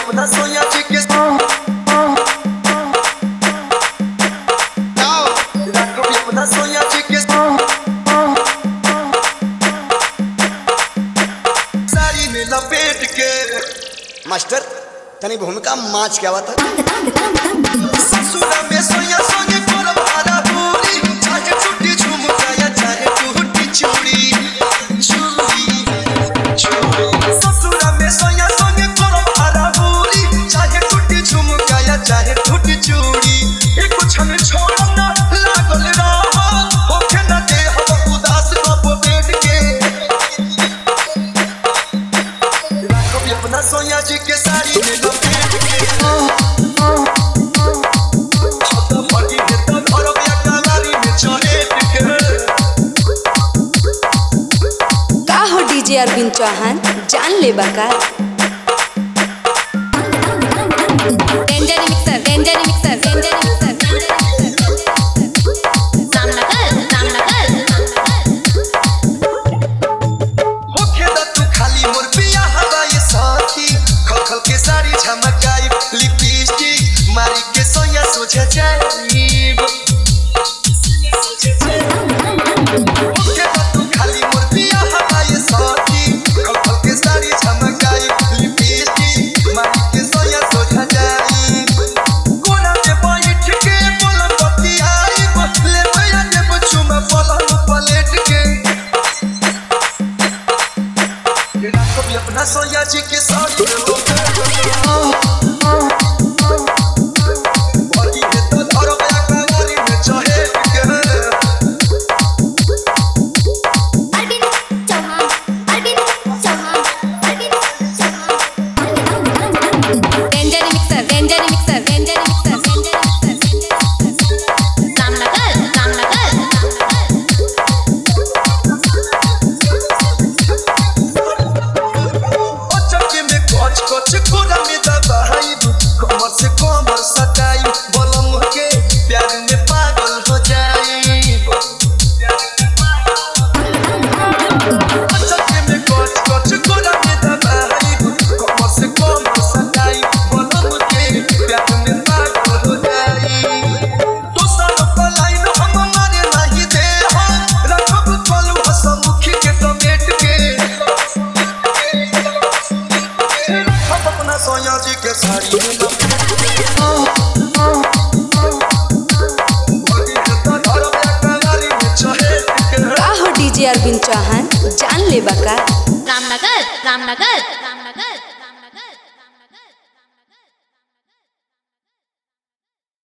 अपना सोया जी के अपना सोया जी के साड़ी में लपेट के मास्टर तनी भूमिका माच क्या बात ससुरा में सोया सोने कोरब हारा पूरी चाहे छुट्टी झूम जाया चाहे टूटी चूड़ी ससुरा में सोया सोने कोरब हारा पूरी चाहे टूटी झूम जाया चाहे टूटी चूड़ी एक कुछ हमें छोड़ ना लागल रहा होके ना दे हम उदास को बैठ के राखो अपना सोया जी के साड़ी में लपेट के डीजे अरविंद चौहान जान ले बका danger mixer danger mixer danger mixer Ramnagar होखे द तू खाली मोर पिया हवाई साथी खल के साड़ी झमकाई लिपस्टिक मारी के सोया सोझा जाईब होखे द तू खाली मोर पिया हवाई साथी खल के साड़ी झमकाई लिपस्टिक मारी के सोया सोझा जाईब कोना पे बैठ के बोल बतियाई ले भैया देब चुमा पलंग पलट के कभी अपना सोया जी के साड़ी में सोया जी के साड़ी में डीजे अरविंद चौहान जान ले बका रामनगर